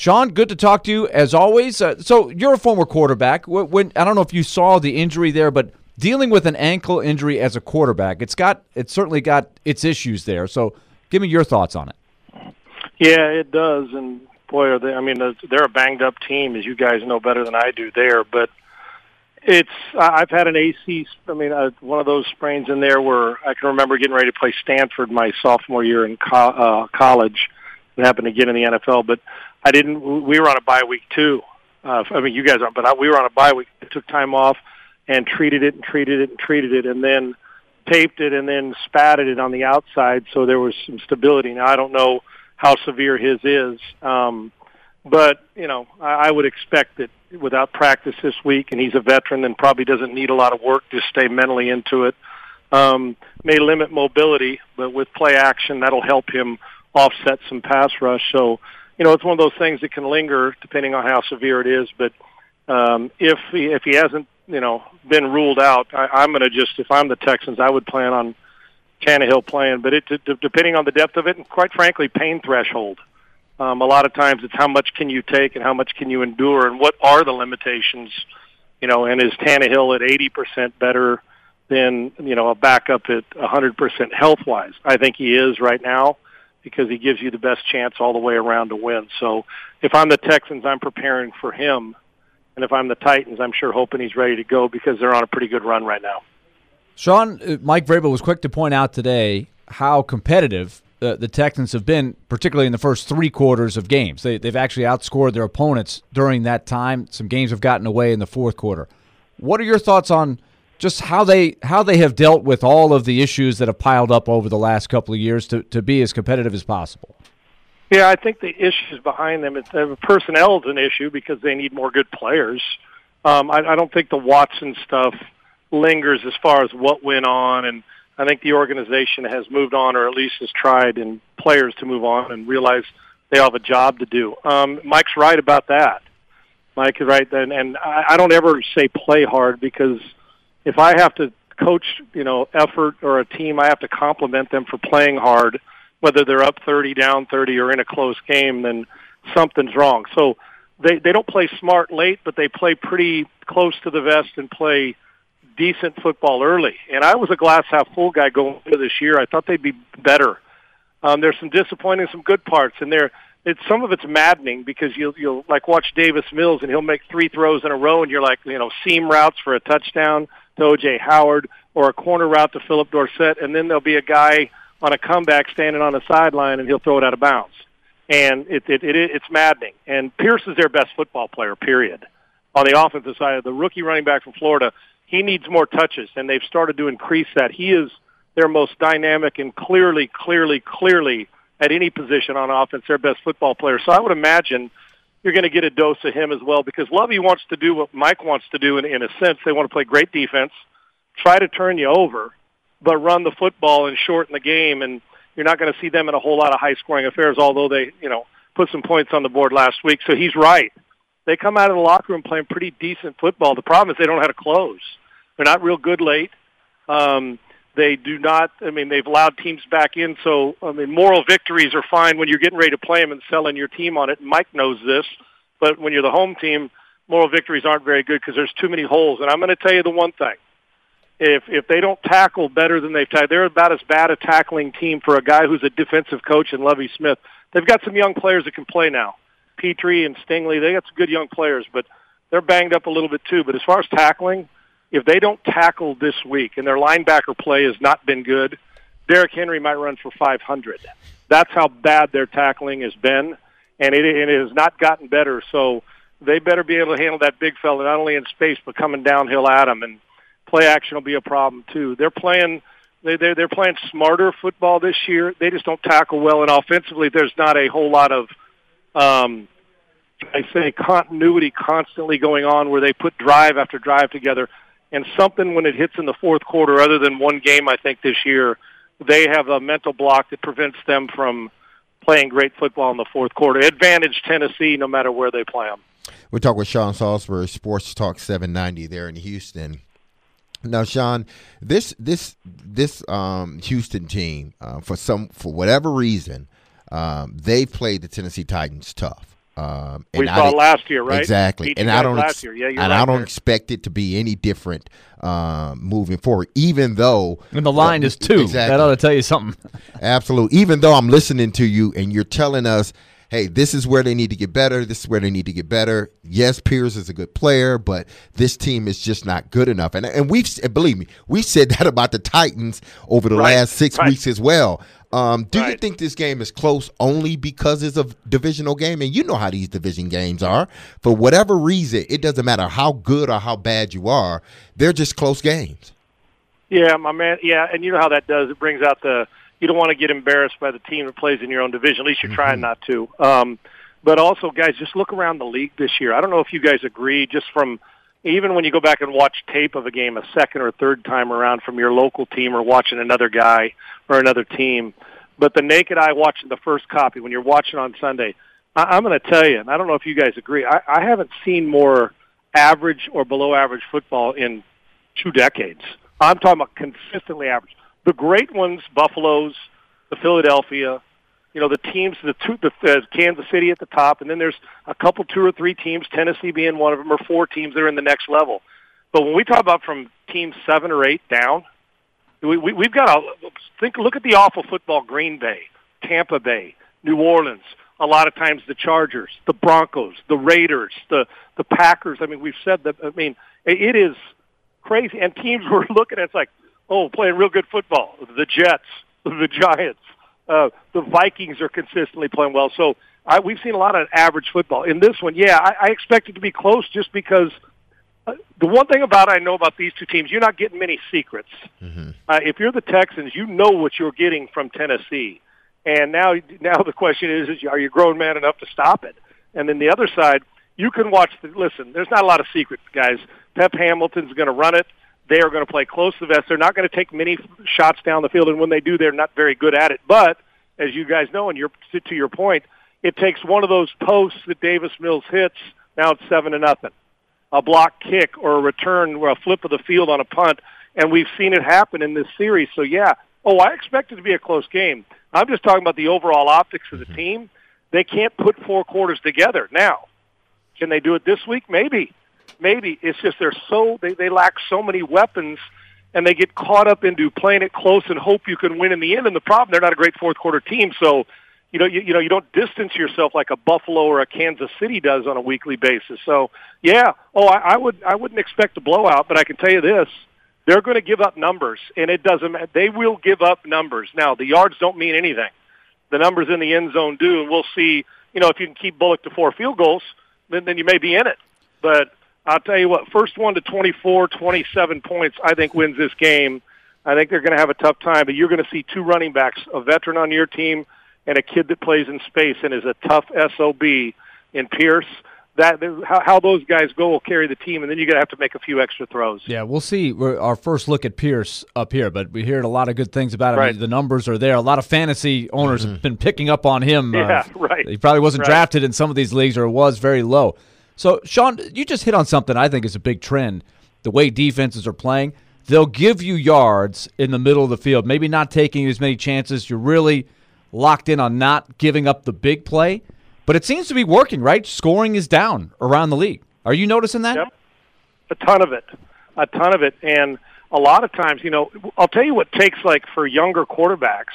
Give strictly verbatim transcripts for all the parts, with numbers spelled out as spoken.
Sean, good to talk to you as always. Uh, so you're a former quarterback. When, when I don't know if you saw the injury there, but dealing with an ankle injury as a quarterback, it's got it's certainly got its issues there. So give me your thoughts on it. Yeah, it does. And boy, are they, I mean, they're a banged up team, as you guys know better than I do there. But it's I've had an A C, I mean, uh, one of those sprains in there where I can remember getting ready to play Stanford my sophomore year in co- uh, college. It happened again in the N F L, but I didn't. We were on a bye week too. Uh, I mean, you guys aren't, but I, we were on a bye week. I took time off and treated it and treated it and treated it, and then taped it and then spatted it on the outside, so there was some stability. Now I don't know how severe his is, um, but you know, I, I would expect that without practice this week, and he's a veteran and probably doesn't need a lot of work to stay mentally into it. Um, may limit mobility, but with play action, that'll help him offset some pass rush. So, you know, it's one of those things that can linger depending on how severe it is. But um, if he, if he hasn't, you know, been ruled out, I, I'm going to just, if I'm the Texans, I would plan on Tannehill playing. But it d- depending on the depth of it, and quite frankly, pain threshold. Um, a lot of times it's how much can you take and how much can you endure, and what are the limitations, you know, and is Tannehill at eighty percent better than, you know, a backup at one hundred percent health-wise? I think he is right now, because he gives you the best chance all the way around to win. So if I'm the Texans, I'm preparing for him. And if I'm the Titans, I'm sure hoping he's ready to go, because they're on a pretty good run right now. Sean, Mike Vrabel was quick to point out today how competitive uh, the Texans have been, particularly in the first three quarters of games. They, they've actually outscored their opponents during that time. Some games have gotten away in the fourth quarter. What are your thoughts on just how they how they have dealt with all of the issues that have piled up over the last couple of years to, to be as competitive as possible? Yeah, I think the issues behind them, it's, uh, personnel is an issue because they need more good players. Um, I, I don't think the Watson stuff lingers as far as what went on, and I think the organization has moved on, or at least has tried, and players to move on and realize they have a job to do. Um, Mike's right about that. Mike is right, and, and I, I don't ever say play hard, because if I have to coach, you know, effort or a team, I have to compliment them for playing hard, whether they're up thirty, down thirty, or in a close game, then something's wrong. So they, they don't play smart late, but they play pretty close to the vest and play decent football early. And I was a glass-half-full guy going into this year. I thought they'd be better. Um, there's some disappointing, some good parts, and there. It's some of it's maddening, because you'll you'll like watch Davis Mills, and he'll make three throws in a row, and you're like, you know, seam routes for a touchdown to O J Howard, or a corner route to Philip Dorsett, and then there'll be a guy on a comeback standing on the sideline, and he'll throw it out of bounds. And it, it, it it's maddening. And Pierce is their best football player, period. On the offensive side, the rookie running back from Florida, he needs more touches, and they've started to increase that. He is their most dynamic and clearly, clearly, clearly at any position on offense, their best football player. So I would imagine you're going to get a dose of him as well, because Lovey wants to do what Mike wants to do in, in a sense. They want to play great defense, try to turn you over, but run the football and shorten the game, and you're not going to see them in a whole lot of high-scoring affairs, although they, you know, put some points on the board last week. So he's right. They come out of the locker room playing pretty decent football. The problem is they don't know how to close. They're not real good late. Um, they do not, I mean, they've allowed teams back in, so, I mean, moral victories are fine when you're getting ready to play them and selling your team on it. Mike knows this, but when you're the home team, moral victories aren't very good because there's too many holes. And I'm going to tell you the one thing. If if they don't tackle better than they've tackled, they're about as bad a tackling team for a guy who's a defensive coach in Lovie Smith. They've got some young players that can play now. Petrie and Stingley, they got some good young players, but they're banged up a little bit too. But as far as tackling, if they don't tackle this week and their linebacker play has not been good, Derrick Henry might run for five hundred. That's how bad their tackling has been, and it, it has not gotten better. So they better be able to handle that big fella, not only in space but coming downhill at him. And play action will be a problem too. They're playing they they're, they're playing smarter football this year. They just don't tackle well, and offensively, there's not a whole lot of um, I say continuity constantly going on where they put drive after drive together. And something when it hits in the fourth quarter, other than one game, I think this year, they have a mental block that prevents them from playing great football in the fourth quarter. Advantage Tennessee, no matter where they play them. We talk with Sean Salisbury, Sports Talk seven ninety there in Houston. Now, Sean, this this this um, Houston team, uh, for some for whatever reason, um, they've played the Tennessee Titans tough. Um, and we I saw did- last year, right? Exactly, Beat and you I guys don't last ex- year. Yeah, you're and right I don't there. expect it to be any different um, moving forward. Even though, And the line uh, is two. Exactly. That ought to tell you something. Absolutely. Even though I'm listening to you and you're telling us, hey, this is where they need to get better. This is where they need to get better. Yes, Pierce is a good player, but this team is just not good enough. And and we've believe me, we said that about the Titans over the Right, last six right. weeks as well. Um, do you Right. think this game is close only because it's a divisional game? And you know how these division games are. For whatever reason, it doesn't matter how good or how bad you are. They're just close games. Yeah, my man. Yeah, and you know how that does. It brings out the you don't want to get embarrassed by the team that plays in your own division. At least you're trying not to. Um, but also, guys, just look around the league this year. I don't know if you guys agree, just from even when you go back and watch tape of a game a second or third time around from your local team or watching another guy or another team. But the naked eye watching the first copy, when you're watching on Sunday, I, I'm going to tell you, and I don't know if you guys agree, I, I haven't seen more average or below average football in two decades. I'm talking about consistently average. The great ones, Buffalo's, the Philadelphia, you know, the teams, the two, the, the Kansas City at the top, and then there's a couple, two or three teams, Tennessee being one of them, or four teams that are in the next level. But when we talk about from teams seven or eight down, we, we, we've got to think. Look at the awful football: Green Bay, Tampa Bay, New Orleans. A lot of times the Chargers, the Broncos, the Raiders, the the Packers. I mean, we've said that. I mean, it, it is crazy. And teams we're looking at, it's like, oh, playing real good football. The Jets, the Giants, uh, the Vikings are consistently playing well. So I, we've seen a lot of average football. In this one, yeah, I, I expect it to be close just because uh, the one thing about I know about these two teams, you're not getting many secrets. Mm-hmm. Uh, if you're the Texans, you know what you're getting from Tennessee. And now, now the question is, is are you a grown man enough to stop it? And then the other side, you can watch the, listen, there's not a lot of secrets, guys. Pep Hamilton's going to run it. They are going to play close to the vest. They're not going to take many shots down the field, and when they do, they're not very good at it. But, as you guys know, and you're, to your point, it takes one of those posts that Davis Mills hits, now it's seven to nothing. A block kick or a return or a flip of the field on a punt, and we've seen it happen in this series. So, yeah, oh, I expect it to be a close game. I'm just talking about the overall optics of the team. They can't put four quarters together. Now, can they do it this week? Maybe. Maybe. It's just they're so they, they lack so many weapons, and they get caught up into playing it close and hope you can win in the end. And the problem, they're not a great fourth quarter team. So, you know, you, you know, you don't distance yourself like a Buffalo or a Kansas City does on a weekly basis. So, yeah. Oh, I, I would I wouldn't expect a blowout, but I can tell you this. They're going to give up numbers, and it doesn't matter. They will give up numbers. Now, the yards don't mean anything. The numbers in the end zone do, and we'll see. You know, if you can keep Bullock to four field goals, then, then you may be in it. But I'll tell you what, first one to twenty-four, twenty-seven points, I think wins this game. I think they're going to have a tough time, but you're going to see two running backs, a veteran on your team and a kid that plays in space and is a tough S O B in Pierce. That how, how those guys go will carry the team, and then you're going to have to make a few extra throws. Yeah, we'll see. We're, our first look at Pierce up here, but we heard a lot of good things about him. Right. The numbers are there. A lot of fantasy owners Mm-hmm. have been picking up on him. Yeah, uh, right. He probably wasn't Right. drafted in some of these leagues, or it was very low. So, Sean, you just hit on something I think is a big trend. The way defenses are playing, they'll give you yards in the middle of the field, maybe not taking as many chances. You're really locked in on not giving up the big play. But it seems to be working, right? Scoring is down around the league. Are you noticing that? Yep. A ton of it. A ton of it. And a lot of times, you know, I'll tell you what takes, like, for younger quarterbacks,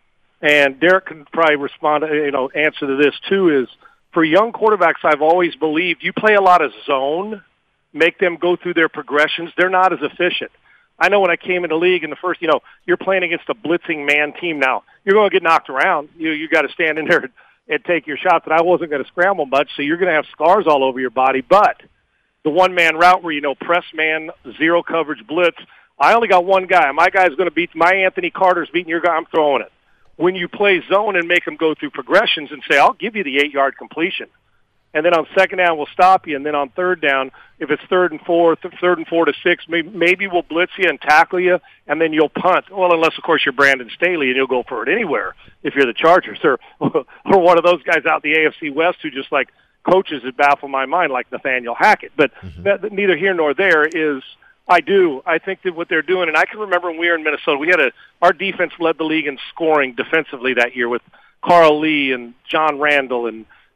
and Derek can probably respond, you know, answer to this too, is for young quarterbacks, I've always believed you play a lot of zone, make them go through their progressions. They're not as efficient. I know when I came in the league in the first, you know, you're playing against a blitzing man team now. You're going to get knocked around. You you got to stand in there and, and take your shots, and I wasn't going to scramble much, so you're going to have scars all over your body. But the one-man route where, you know, press man, zero coverage, blitz, I only got one guy. My guy's going to beat, my Anthony Carter's beating your guy, I'm throwing it. When you play zone and make them go through progressions and say, I'll give you the eight-yard completion, and then on second down we'll stop you, and then on third down, if it's third and four, th- third and four to six, maybe, maybe we'll blitz you and tackle you, and then you'll punt. Well, unless, of course, you're Brandon Staley, and you'll go for it anywhere if you're the Chargers, or, or one of those guys out in the A F C West who just, like, coaches that baffle my mind, like Nathaniel Hackett. But mm-hmm. that, that neither here nor there is I do. I think that what they're doing, and I can remember when we were in Minnesota, we had a our defense led the league in scoring defensively that year with Carl Lee and John Randall and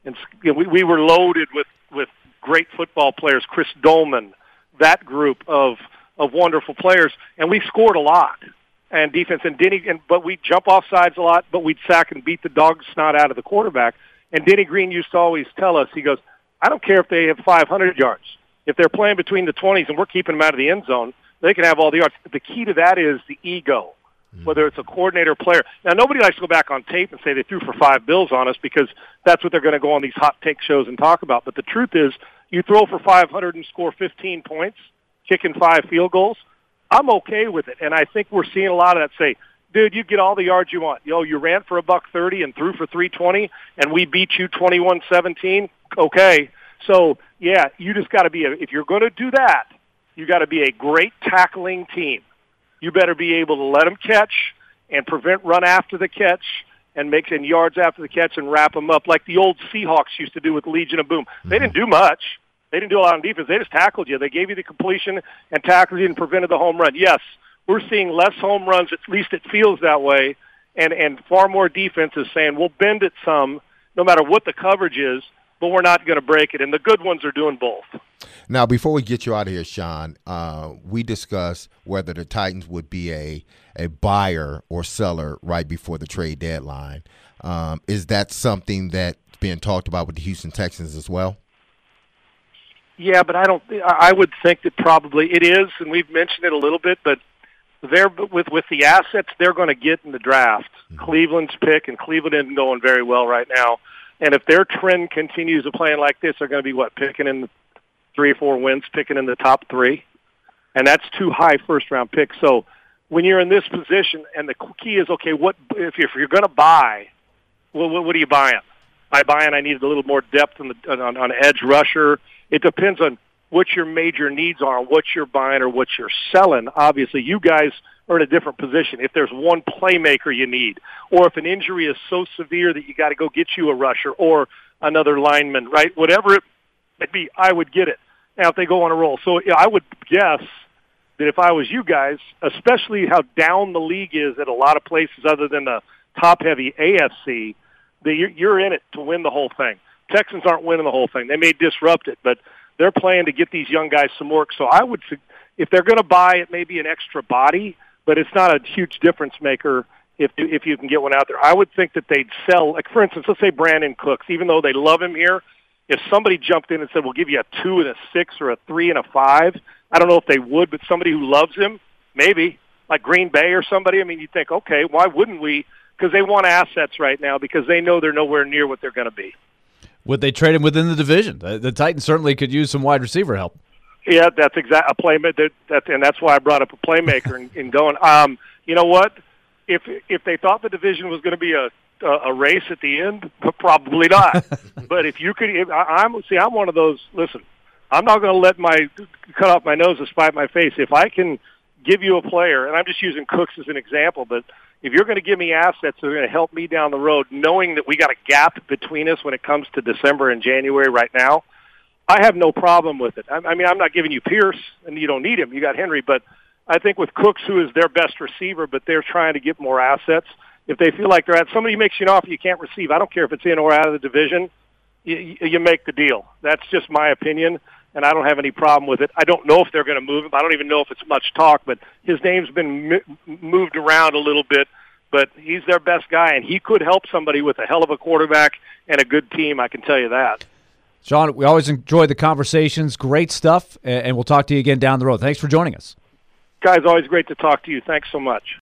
and you know, we, we were loaded with, with great football players, Chris Dolman, that group of of wonderful players, and we scored a lot. And defense, and Denny, and but we'd jump off sides a lot, but we'd sack and beat the dog snot out of the quarterback. And Denny Green used to always tell us, he goes, I don't care if they have five hundred yards. If they're playing between the twenties and we're keeping them out of the end zone, they can have all the yards. The key to that is the ego, whether it's a coordinator player. Now, nobody likes to go back on tape and say they threw for five bills on us because that's what they're going to go on these hot take shows and talk about. But the truth is, you throw for five hundred and score fifteen points, kicking five field goals, I'm okay with it. And I think we're seeing a lot of that say, dude, you get all the yards you want. Yo, you ran for a buck thirty and threw for three twenty, and we beat you twenty-one seventeen. Okay. So, yeah, you just got to be, a, if you're going to do that, you got to be a great tackling team. You better be able to let them catch and prevent run after the catch and make some yards after the catch and wrap them up like the old Seahawks used to do with Legion of Boom. They didn't do much. They didn't do a lot on defense. They just tackled you. They gave you the completion and tackled you and prevented the home run. Yes, we're seeing less home runs. At least it feels that way. And, and far more defenses saying, we'll bend it some no matter what the coverage is, but we're not going to break it. And the good ones are doing both. Now, before we get you out of here, Sean, uh, we discussed whether the Titans would be a, a buyer or seller right before the trade deadline. Um, is that something that's being talked about with the Houston Texans as well? Yeah, but I don't. I would think that probably it is, and we've mentioned it a little bit. But they're with with the assets they're going to get in the draft. Mm-hmm. Cleveland's pick, and Cleveland isn't going very well right now. And if their trend continues of playing like this, they're going to be what picking in the three or four wins, picking in the top three, and that's too high first round pick. So when you're in this position, and the key is okay, what if you're, if you're going to buy? Well, what, what are you buying? By buying, I needed a little more depth on the on, on edge rusher. It depends on what your major needs are, what you're buying or what you're selling. Obviously, you guys are in a different position. If there's one playmaker you need, or if an injury is so severe that you got to go get you a rusher or another lineman, right? Whatever it might be, I would get it. Now, if they go on a roll. So yeah, I would guess that if I was you guys, especially how down the league is at a lot of places other than the top-heavy A F C, that you're, you're in it to win the whole thing. Texans aren't winning the whole thing. They may disrupt it, but they're playing to get these young guys some work. So I would, if they're going to buy it, maybe an extra body, but it's not a huge difference maker if if you can get one out there. I would think that they'd sell, like for instance, let's say Brandon Cooks, even though they love him here, if somebody jumped in and said, we'll give you a two and a six or a three and a five, I don't know if they would, but somebody who loves him, maybe, like Green Bay or somebody, I mean, you think, okay, why wouldn't we? Because they want assets right now because they know they're nowhere near what they're going to be. Would they trade him within the division? The, the Titans certainly could use some wide receiver help. Yeah, that's exact a playmaker. That, that, and that's why I brought up a playmaker in, in going. Um, you know what? If if they thought the division was going to be a, a a race at the end, probably not. But if you could, if, I, I'm see, I'm one of those. Listen, I'm not going to let my cut off my nose to spite my face. If I can give you a player, and I'm just using Cooks as an example, but if you're going to give me assets that are going to help me down the road, knowing that we got a gap between us when it comes to December and January right now, I have no problem with it. I, I mean, I'm not giving you Pierce, and you don't need him. You got Henry. But I think with Cooks, who is their best receiver, but they're trying to get more assets, if they feel like they're at somebody makes you an offer you can't receive, I don't care if it's in or out of the division, you, you make the deal. That's just my opinion, and I don't have any problem with it. I don't know if they're going to move him. I don't even know if it's much talk, but his name's been m- moved around a little bit. But he's their best guy, and he could help somebody with a hell of a quarterback and a good team, I can tell you that. Sean, we always enjoy the conversations. Great stuff, and we'll talk to you again down the road. Thanks for joining us. Guys, always great to talk to you. Thanks so much.